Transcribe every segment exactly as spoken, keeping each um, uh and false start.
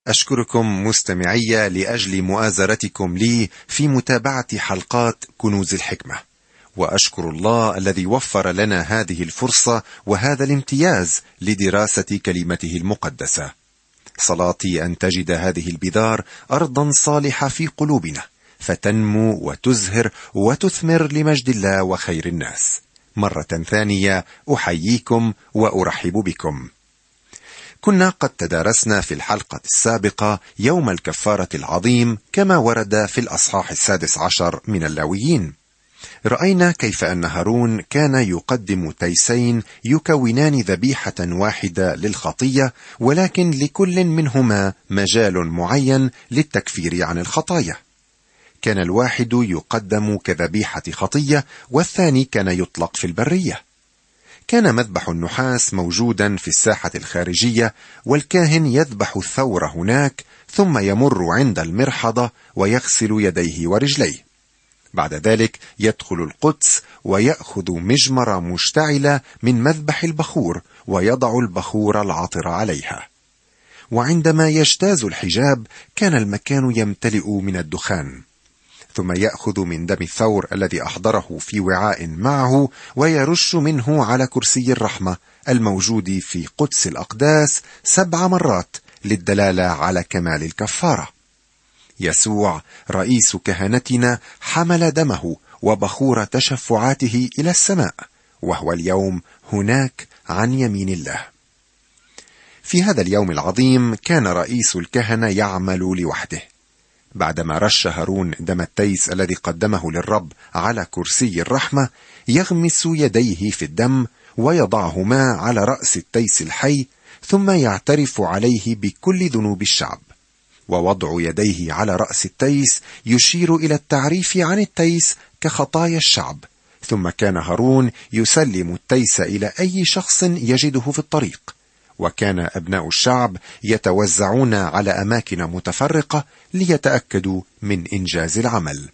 أشكركم مستمعي لأجل مؤازرتكم لي في متابعة حلقات كنوز الحكمة، وأشكر الله الذي وفر لنا هذه الفرصة وهذا الامتياز لدراسة كلمته المقدسة. صلاتي أن تجد هذه البذار أرضا صالحة في قلوبنا، فتنمو وتزهر وتثمر لمجد الله وخير الناس. مرة ثانية أحييكم وأرحب بكم. كنا قد تدارسنا في الحلقة السابقة يوم الكفارة العظيم كما ورد في الأصحاح السادس عشر من اللاويين. رأينا كيف أن هارون كان يقدم تيسين يكونان ذبيحة واحدة للخطية، ولكن لكل منهما مجال معين للتكفير عن الخطايا. كان الواحد يقدم كذبيحة خطية، والثاني كان يطلق في البرية. كان مذبح النحاس موجودا في الساحة الخارجية، والكاهن يذبح الثور هناك، ثم يمر عند المرحضة ويغسل يديه ورجليه. بعد ذلك يدخل القدس ويأخذ مجمرة مشتعلة من مذبح البخور ويضع البخور العطر عليها. وعندما يجتاز الحجاب كان المكان يمتلئ من الدخان. ثم يأخذ من دم الثور الذي أحضره في وعاء معه ويرش منه على كرسي الرحمة الموجود في قدس الأقداس سبع مرات للدلالة على كمال الكفارة. يسوع رئيس كهنتنا حمل دمه وبخور تشفعاته إلى السماء، وهو اليوم هناك عن يمين الله. في هذا اليوم العظيم كان رئيس الكهنة يعمل لوحده. بعدما رش هارون دم التيس الذي قدمه للرب على كرسي الرحمة، يغمس يديه في الدم ويضعهما على رأس التيس الحي، ثم يعترف عليه بكل ذنوب الشعب. ووضع يديه على رأس التيس يشير إلى التعريف عن التيس كخطايا الشعب. ثم كان هارون يسلم التيس إلى أي شخص يجده في الطريق، وكان أبناء الشعب يتوزعون على أماكن متفرقة ليتأكدوا من إنجاز العمل.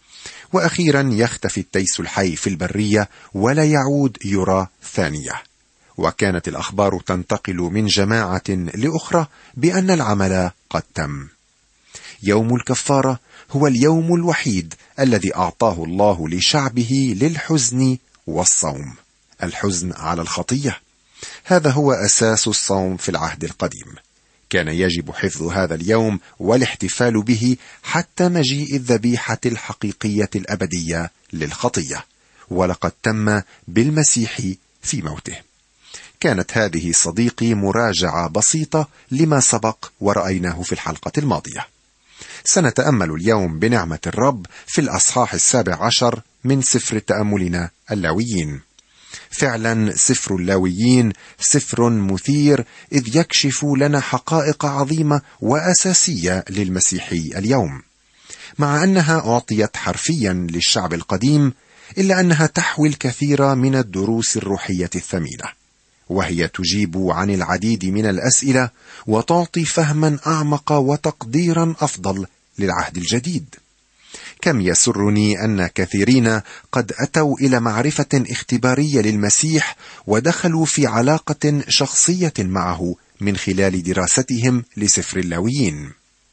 وأخيرا يختفي التيس الحي في البرية ولا يعود يرى ثانية. وكانت الأخبار تنتقل من جماعة لأخرى بأن العمل قد تم. يوم الكفارة هو اليوم الوحيد الذي أعطاه الله لشعبه للحزن والصوم. الحزن على الخطية، هذا هو أساس الصوم في العهد القديم. كان يجب حفظ هذا اليوم والاحتفال به حتى مجيء الذبيحة الحقيقية الأبدية للخطية، ولقد تم بالمسيح في موته. كانت هذه صديقي مراجعة بسيطة لما سبق ورأيناه في الحلقة الماضية. سنتأمل اليوم بنعمة الرب في الأصحاح السابع عشر من سفر تأملنا اللاويين. فعلا سفر اللاويين سفر مثير، إذ يكشف لنا حقائق عظيمة وأساسية للمسيحي اليوم. مع أنها أعطيت حرفيا للشعب القديم، إلا أنها تحوي الكثير من الدروس الروحية الثمينة، وهي تجيب عن العديد من الأسئلة وتعطي فهما أعمق وتقديرا أفضل للعهد الجديد. كم يسرني أن كثيرين قد أتوا إلى معرفة اختبارية للمسيح ودخلوا في علاقة شخصية معه من خلال دراستهم لسفر اللاويين.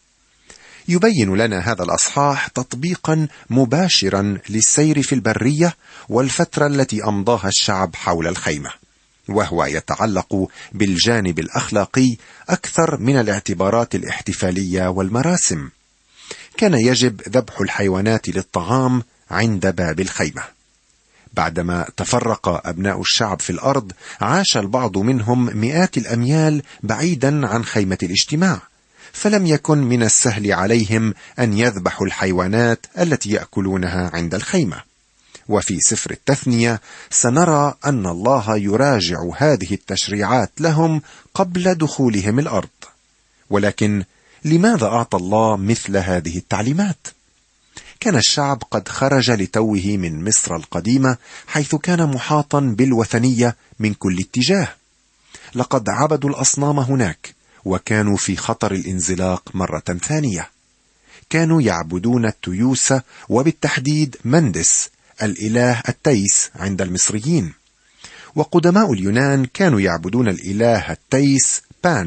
يبين لنا هذا الأصحاح تطبيقا مباشرا للسير في البرية والفترة التي أمضاها الشعب حول الخيمة، وهو يتعلق بالجانب الأخلاقي أكثر من الاعتبارات الاحتفالية والمراسم. كان يجب ذبح الحيوانات للطعام عند باب الخيمة. بعدما تفرق أبناء الشعب في الأرض، عاش البعض منهم مئات الأميال بعيدا عن خيمة الاجتماع، فلم يكن من السهل عليهم أن يذبحوا الحيوانات التي يأكلونها عند الخيمة. وفي سفر التثنية سنرى أن الله يراجع هذه التشريعات لهم قبل دخولهم الأرض. ولكن لماذا أعطى الله مثل هذه التعليمات؟ كان الشعب قد خرج لتوه من مصر القديمة، حيث كان محاطا بالوثنية من كل اتجاه. لقد عبدوا الأصنام هناك، وكانوا في خطر الانزلاق مرة ثانية. كانوا يعبدون التيوس، وبالتحديد مندس الإله التيس عند المصريين. وقدماء اليونان كانوا يعبدون الإله التيس بان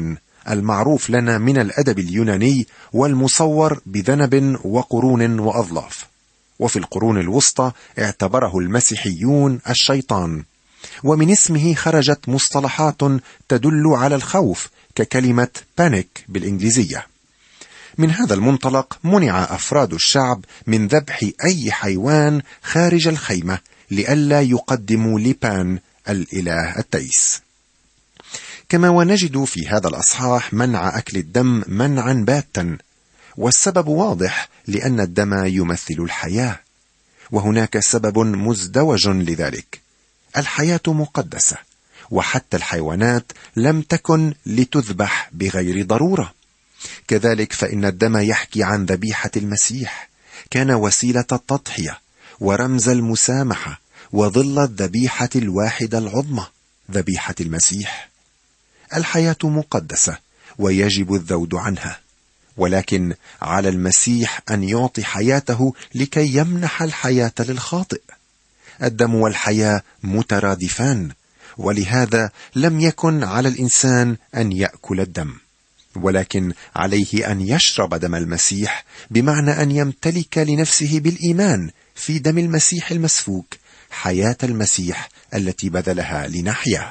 المعروف لنا من الأدب اليوناني والمصور بذنب وقرون وأظلاف. وفي القرون الوسطى اعتبره المسيحيون الشيطان، ومن اسمه خرجت مصطلحات تدل على الخوف ككلمة بانيك بالإنجليزية. من هذا المنطلق منع أفراد الشعب من ذبح أي حيوان خارج الخيمة لئلا يقدموا لبان الإله التيس. كما ونجد في هذا الأصحاح منع أكل الدم منعا باتا، والسبب واضح لأن الدم يمثل الحياة، وهناك سبب مزدوج لذلك. الحياة مقدسة، وحتى الحيوانات لم تكن لتذبح بغير ضرورة. كذلك فإن الدم يحكي عن ذبيحة المسيح، كان وسيلة التضحية ورمز المسامحة وظل الذبيحة الواحدة العظمى، ذبيحة المسيح. الحياة مقدسة ويجب الذود عنها، ولكن على المسيح أن يعطي حياته لكي يمنح الحياة للخاطئ. الدم والحياة مترادفان، ولهذا لم يكن على الإنسان أن يأكل الدم، ولكن عليه أن يشرب دم المسيح، بمعنى أن يمتلك لنفسه بالإيمان في دم المسيح المسفوك حياة المسيح التي بذلها لنحيا.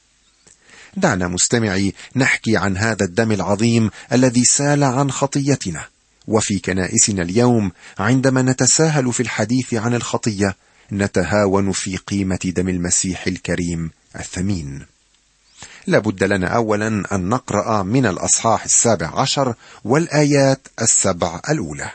دعنا مستمعي نحكي عن هذا الدم العظيم الذي سال عن خطيتنا. وفي كنائسنا اليوم عندما نتساهل في الحديث عن الخطية نتهاون في قيمة دم المسيح الكريم الثمين. لابد لنا أولا أن نقرأ من الأصحاح السابع عشر والآيات السبع الأولى.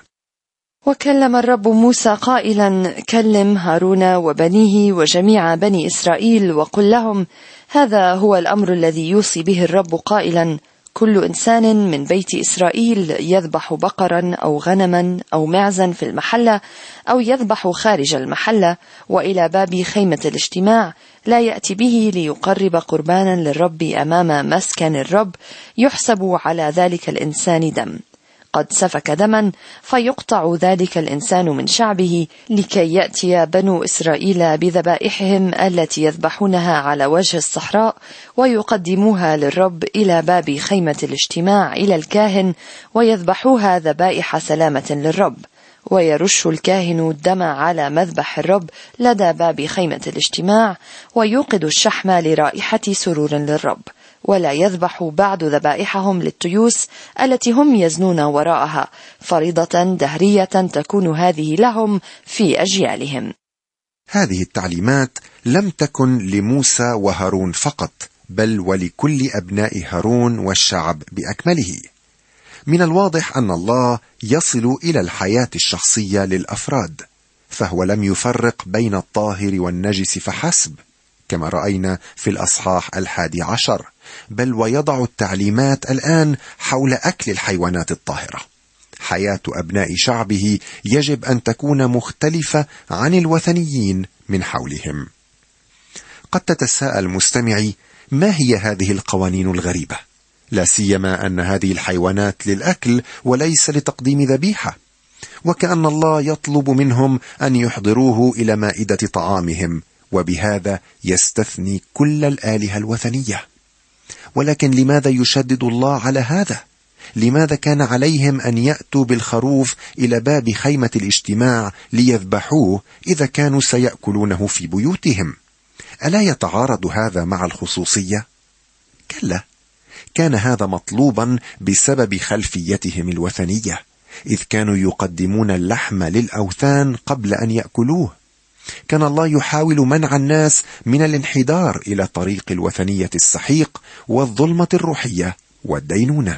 وكلم الرب موسى قائلا: كلم هارون وبنيه وجميع بني إسرائيل وقل لهم: هذا هو الأمر الذي يوصي به الرب قائلا: كل إنسان من بيت إسرائيل يذبح بقرا أو غنما أو معزا في المحلة أو يذبح خارج المحلة وإلى باب خيمة الاجتماع لا يأتي به ليقرب قربانا للرب أمام مسكن الرب، يحسب على ذلك الإنسان دم. قد سفك دما فيقطع ذلك الإنسان من شعبه، لكي يأتي بنو إسرائيل بذبائحهم التي يذبحونها على وجه الصحراء ويقدموها للرب إلى باب خيمة الاجتماع إلى الكاهن، ويذبحوها ذبائح سلامة للرب. ويرش الكاهن الدم على مذبح الرب لدى باب خيمة الاجتماع، ويوقد الشحم لرائحة سرور للرب. ولا يذبح بعد ذبائحهم للتيوس التي هم يزنون وراءها، فريضة دهرية تكون هذه لهم في أجيالهم. هذه التعليمات لم تكن لموسى وهارون فقط، بل ولكل أبناء هارون والشعب بأكمله. من الواضح أن الله يصل إلى الحياة الشخصية للأفراد، فهو لم يفرق بين الطاهر والنجس فحسب كما رأينا في الأصحاح الحادي عشر، بل ويضع التعليمات الآن حول أكل الحيوانات الطاهرة. حياة أبناء شعبه يجب أن تكون مختلفة عن الوثنيين من حولهم. قد تتساءل مستمعي: ما هي هذه القوانين الغريبة؟ لا سيما أن هذه الحيوانات للأكل وليس لتقديم ذبيحة، وكأن الله يطلب منهم أن يحضروه إلى مائدة طعامهم، وبهذا يستثني كل الآلهة الوثنية. ولكن لماذا يشدد الله على هذا؟ لماذا كان عليهم أن يأتوا بالخروف إلى باب خيمة الاجتماع ليذبحوه إذا كانوا سيأكلونه في بيوتهم؟ ألا يتعارض هذا مع الخصوصية؟ كلا، كان هذا مطلوبا بسبب خلفيتهم الوثنية، إذ كانوا يقدمون اللحم للأوثان قبل أن يأكلوه. كان الله يحاول منع الناس من الانحدار إلى طريق الوثنية السحيق والظلمة الروحية والدينونة.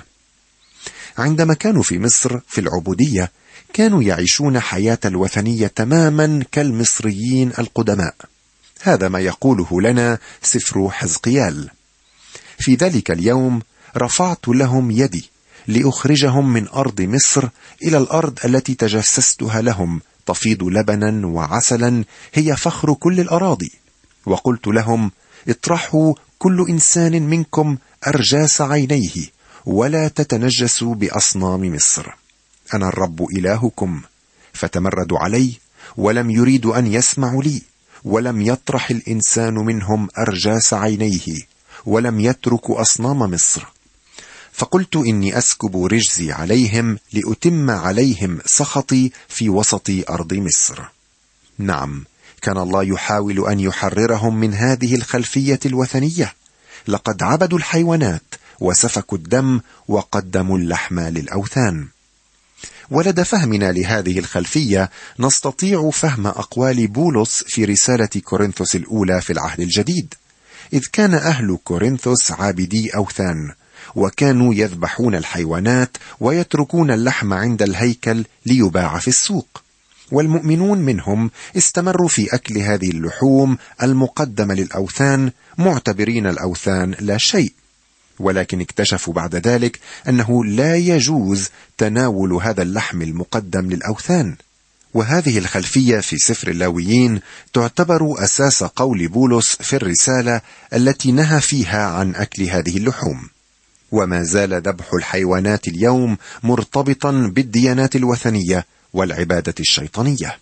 عندما كانوا في مصر في العبودية كانوا يعيشون حياة الوثنية تماما كالمصريين القدماء. هذا ما يقوله لنا سفر حزقيال: في ذلك اليوم رفعت لهم يدي لأخرجهم من أرض مصر إلى الأرض التي تجسستها لهم، تفيض لبنا وعسلا، هي فخر كل الأراضي. وقلت لهم: اطرحوا كل إنسان منكم أرجاس عينيه، ولا تتنجسوا بأصنام مصر، أنا الرب إلهكم. فتمردوا علي ولم يريدوا أن يسمعوا لي، ولم يطرح الإنسان منهم أرجاس عينيه، ولم يتركوا أصنام مصر. فقلت إني أسكب رجزي عليهم لأتم عليهم سخطي في وسط أرض مصر. نعم، كان الله يحاول أن يحررهم من هذه الخلفية الوثنية. لقد عبدوا الحيوانات وسفكوا الدم وقدموا اللحم للأوثان. ولدى فهمنا لهذه الخلفية نستطيع فهم أقوال بولس في رسالة كورنثوس الأولى في العهد الجديد، إذ كان أهل كورنثوس عابدي أوثان، وكانوا يذبحون الحيوانات ويتركون اللحم عند الهيكل ليباع في السوق، والمؤمنون منهم استمروا في أكل هذه اللحوم المقدمة للأوثان، معتبرين الأوثان لا شيء. ولكن اكتشفوا بعد ذلك أنه لا يجوز تناول هذا اللحم المقدم للأوثان. وهذه الخلفية في سفر اللاويين تعتبر أساس قول بولس في الرسالة التي نهى فيها عن أكل هذه اللحوم. وما زال ذبح الحيوانات اليوم مرتبطا بالديانات الوثنية والعبادة الشيطانية.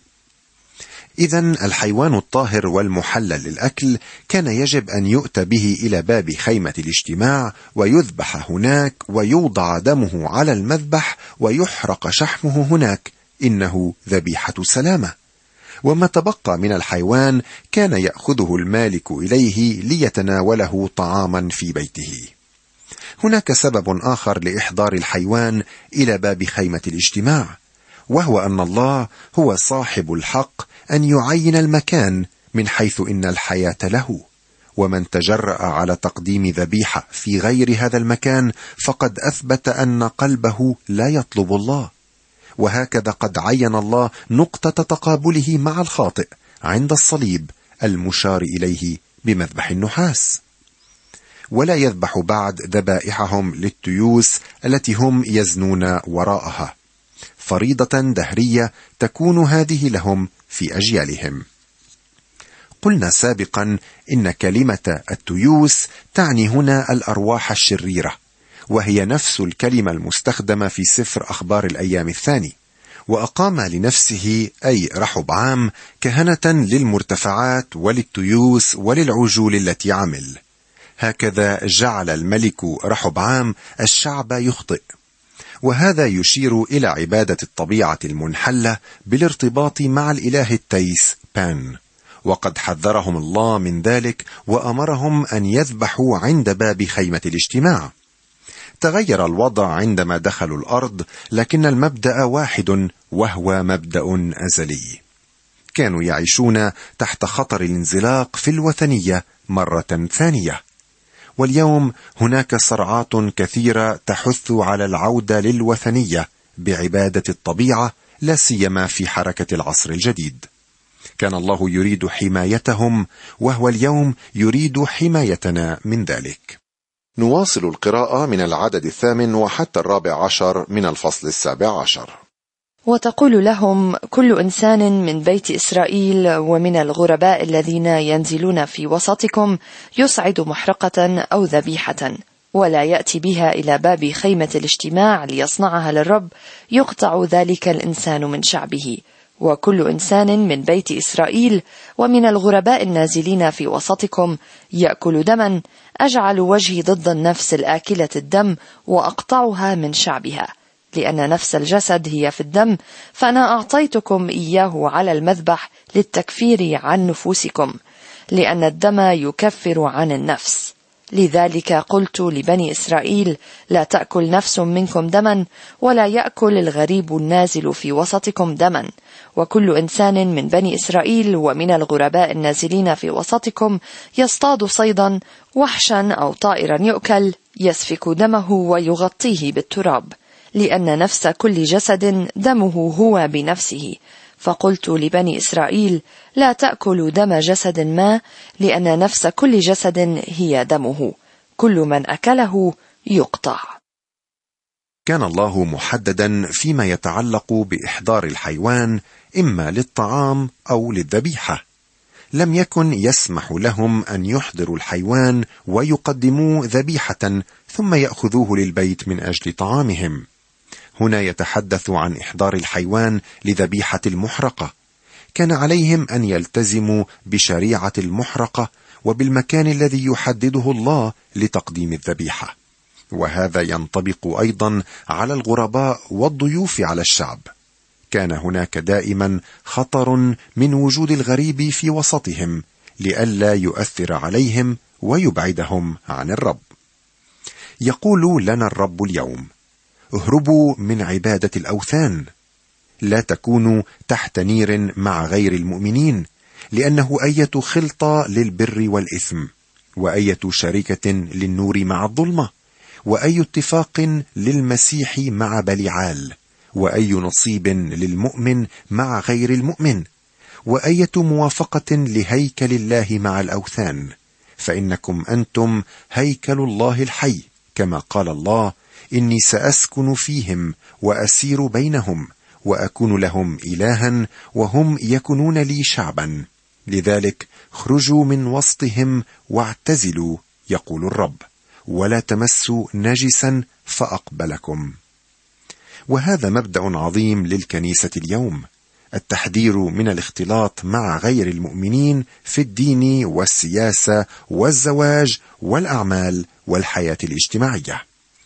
إذن الحيوان الطاهر والمحلل للأكل كان يجب أن يؤتى به إلى باب خيمة الاجتماع ويذبح هناك ويوضع دمه على المذبح ويحرق شحمه هناك، إنه ذبيحة سلامة. وما تبقى من الحيوان كان يأخذه المالك إليه ليتناوله طعاما في بيته. هناك سبب آخر لإحضار الحيوان إلى باب خيمة الاجتماع، وهو أن الله هو صاحب الحق أن يعين المكان من حيث إن الحياة له، ومن تجرأ على تقديم ذبيحة في غير هذا المكان فقد أثبت أن قلبه لا يطلب الله. وهكذا قد عين الله نقطة تقابله مع الخاطئ عند الصليب المشار إليه بمذبح النحاس. ولا يذبح بعد ذبائحهم للتيوس التي هم يزنون وراءها، فريضة دهرية تكون هذه لهم في أجيالهم. قلنا سابقا إن كلمة التيوس تعني هنا الأرواح الشريرة، وهي نفس الكلمة المستخدمة في سفر أخبار الأيام الثاني. وأقام لنفسه أي رحبعام كهنة للمرتفعات وللتيوس وللعجول التي عمل. هكذا جعل الملك رحبعام الشعب يخطئ، وهذا يشير إلى عبادة الطبيعة المنحلة بالارتباط مع الإله التيس بان، وقد حذرهم الله من ذلك وأمرهم أن يذبحوا عند باب خيمة الاجتماع. تغير الوضع عندما دخلوا الأرض، لكن المبدأ واحد، وهو مبدأ أزلي. كانوا يعيشون تحت خطر الانزلاق في الوثنية مرة ثانية، واليوم هناك صراعات كثيرة تحث على العودة للوثنية بعبادة الطبيعة، لا سيما في حركة العصر الجديد. كان الله يريد حمايتهم، وهو اليوم يريد حمايتنا من ذلك. نواصل القراءة من العدد الثامن وحتى الرابع عشر من الفصل السابع عشر. وتقول لهم: كل إنسان من بيت إسرائيل ومن الغرباء الذين ينزلون في وسطكم يصعد محرقة أو ذبيحة ولا يأتي بها إلى باب خيمة الاجتماع ليصنعها للرب، يقطع ذلك الإنسان من شعبه. وكل إنسان من بيت إسرائيل ومن الغرباء النازلين في وسطكم يأكل دما، أجعل وجهي ضد النفس الآكلة الدم وأقطعها من شعبها، لأن نفس الجسد هي في الدم، فأنا أعطيتكم إياه على المذبح للتكفير عن نفوسكم، لأن الدم يكفر عن النفس. لذلك قلت لبني إسرائيل: لا تأكل نفس منكم دما، ولا يأكل الغريب النازل في وسطكم دما. وكل إنسان من بني إسرائيل ومن الغرباء النازلين في وسطكم يصطاد صيدا وحشا أو طائرا يؤكل، يسفك دمه ويغطيه بالتراب، لأن نفس كل جسد دمه هو بنفسه. فقلت لبني إسرائيل: لا تأكلوا دم جسد ما، لأن نفس كل جسد هي دمه، كل من أكله يقطع. كان الله محددا فيما يتعلق بإحضار الحيوان، إما للطعام أو للذبيحة. لم يكن يسمح لهم أن يحضروا الحيوان ويقدموا ذبيحة ثم يأخذوه للبيت من أجل طعامهم. هنا يتحدث عن إحضار الحيوان لذبيحة المحرقة. كان عليهم أن يلتزموا بشريعة المحرقة وبالمكان الذي يحدده الله لتقديم الذبيحة. وهذا ينطبق أيضا على الغرباء والضيوف على الشعب. كان هناك دائما خطر من وجود الغريب في وسطهم لئلا يؤثر عليهم ويبعدهم عن الرب. يقول لنا الرب اليوم: اهربوا من عبادة الأوثان، لا تكونوا تحت نير مع غير المؤمنين، لأنه أية خلطة للبر والإثم، وأية شركة للنور مع الظلمة، وأي اتفاق للمسيح مع بليعال، وأي نصيب للمؤمن مع غير المؤمن، وأية موافقة لهيكل الله مع الأوثان، فإنكم أنتم هيكل الله الحي، كما قال الله: إني سأسكن فيهم وأسير بينهم وأكون لهم إلها وهم يكونون لي شعبا، لذلك خرجوا من وسطهم واعتزلوا، يقول الرب، ولا تمسوا نجسا فأقبلكم. وهذا مبدأ عظيم للكنيسة اليوم، التحذير من الاختلاط مع غير المؤمنين في الدين والسياسة والزواج والأعمال والحياة الاجتماعية.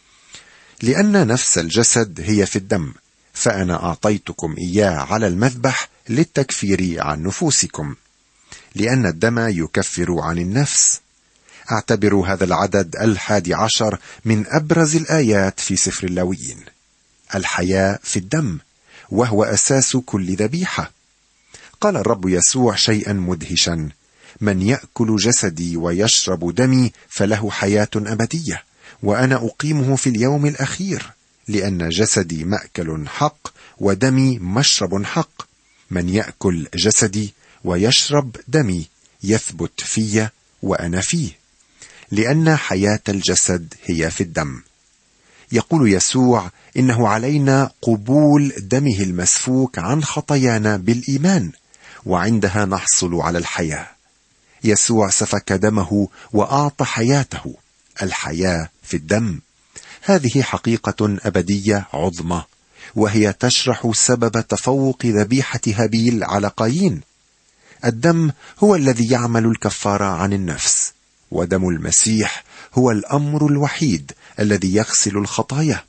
لأن نفس الجسد هي في الدم، فأنا أعطيتكم إياه على المذبح للتكفير عن نفوسكم، لأن الدم يكفر عن النفس. اعتبروا هذا العدد الحادي عشر من أبرز الآيات في سفر اللاويين. الحياة في الدم، وهو أساس كل ذبيحة. قال الرب يسوع شيئا مدهشا: من يأكل جسدي ويشرب دمي فله حياة أبدية، وأنا أقيمه في اليوم الأخير، لأن جسدي مأكل حق ودمي مشرب حق. من يأكل جسدي ويشرب دمي يثبت في وأنا فيه، لأن حياة الجسد هي في الدم. يقول يسوع إنه علينا قبول دمه المسفوك عن خطايانا بالإيمان، وعندها نحصل على الحياة. يسوع سفك دمه وأعطى حياته، الحياة في الدم. هذه حقيقة أبدية عظمى، وهي تشرح سبب تفوق ذبيحة هابيل على قايين. الدم هو الذي يعمل الكفارة عن النفس، ودم المسيح هو الأمر الوحيد الذي يغسل الخطايا.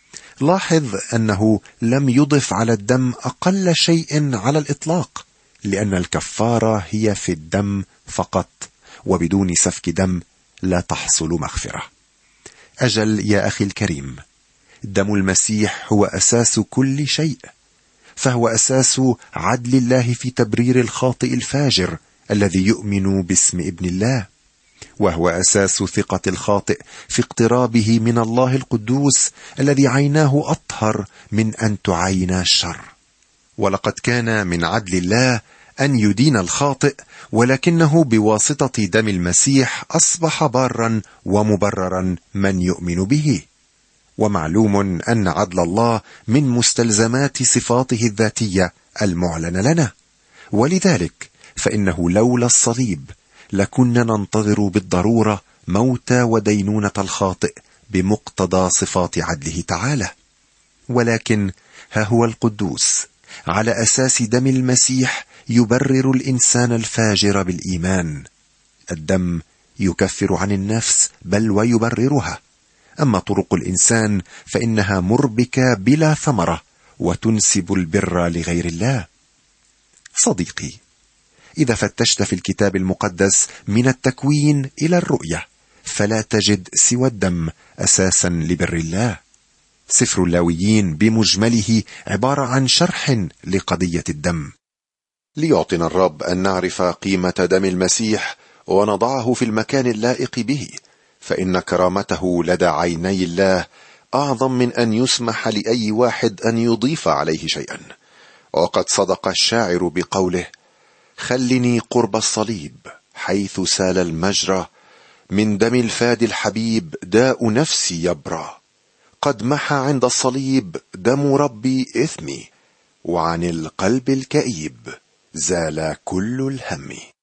لاحظ أنه لم يضف على الدم أقل شيء على الإطلاق، لأن الكفارة هي في الدم فقط، وبدون سفك دم لا تحصل مغفرة. أجل يا أخي الكريم، دم المسيح هو أساس كل شيء، فهو أساس عدل الله في تبرير الخاطئ الفاجر الذي يؤمن باسم ابن الله، وهو أساس ثقة الخاطئ في اقترابه من الله القدوس الذي عيناه أطهر من أن تعاين الشر. ولقد كان من عدل الله أن يدين الخاطئ، ولكنه بواسطة دم المسيح أصبح بارا ومبررا من يؤمن به. ومعلوم أن عدل الله من مستلزمات صفاته الذاتية المعلنة لنا، ولذلك فإنه لولا الصليب لكنا ننتظر بالضرورة موت ودينونة الخاطئ بمقتضى صفات عدله تعالى. ولكن ها هو القدوس على أساس دم المسيح يبرر الإنسان الفاجر بالإيمان. الدم يكفر عن النفس بل ويبررها، أما طرق الإنسان فإنها مربكة بلا ثمرة وتنسب البر لغير الله. صديقي، إذا فتشت في الكتاب المقدس من التكوين إلى الرؤية فلا تجد سوى الدم أساسا لبر الله. سفر اللاويين بمجمله عبارة عن شرح لقضية الدم. ليعطنا الرب أن نعرف قيمة دم المسيح ونضعه في المكان اللائق به، فإن كرامته لدى عيني الله أعظم من أن يسمح لأي واحد أن يضيف عليه شيئا. وقد صدق الشاعر بقوله: خلني قرب الصليب حيث سال المجرى، من دم الفادي الحبيب داء نفسي يبرى. قد محى عند الصليب دم ربي إثمي، وعن القلب الكئيب زال كل الهم.